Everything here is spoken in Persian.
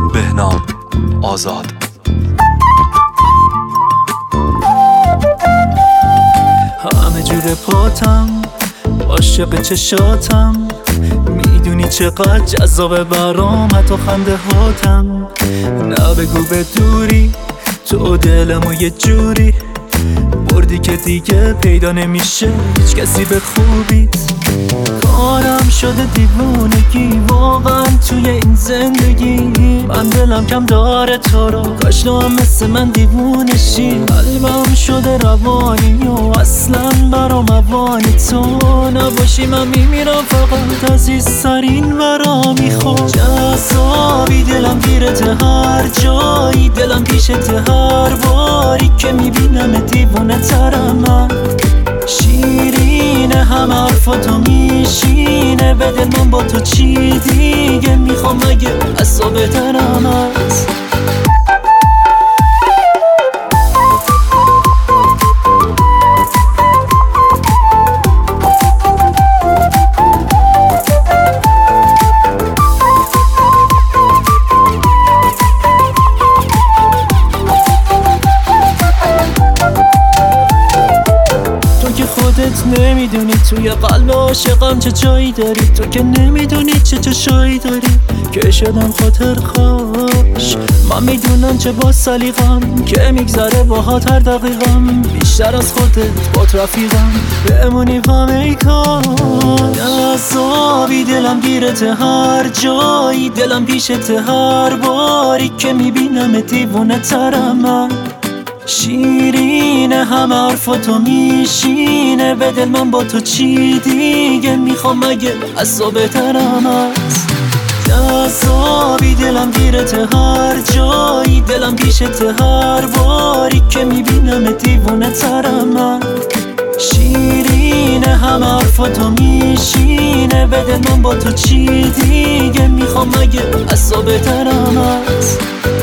بهنام آزاد. همه جور پاتم عاشق چشاتم، میدونی چقدر جذابه برام حتی خنده هاتم. نه بگو به دوری تو دلمو یه جوری بردی که دیگه پیدا نمیشه هیچ کسی به خوبیت. کارم شده دیوونگی واقعا توی این زندگی، من دلم کم داره تو رو، کاش تو هم مثل من دیوونشی. قلبم شده روانی و اصلا برام موانی تو نباشی من میمیرم فقط عزیزترین ورا میخوام. جذابی دلم گیرت هر جایی، دلم پیشت هر باری که میبینم دیوونه ترم من. شیرینه همه حرفاتو میشینه به دل من، با تو چی دیگه میخوام مگه از بهترم هست. خودت نمیدونی توی قلب عاشقم چه جایی داری، تو که نمیدونی چه چشایی داری که شدم خاطر خواش. من میدونم چه با سلیقم که میگذره باهات هر دقیقم، بیشتر از خودت با رفیقم بمونی با میکن. عذابی دلم گیرت هر جایی، دلم پیشت هر باری که میبینم دیوونه ترم من. شیرینه همه حرفاتو میشینه به دل من، با تو چی دیگه میخوام مگه از بهترم هست. جذابی دلم گیرت هر جایی، دلم پیشت هر باری که میبینم دیوونه ترم من. شیرینه همه حرفاتو میشینه به دل من، با تو چی دیگه میخوام مگه از بهترم هست.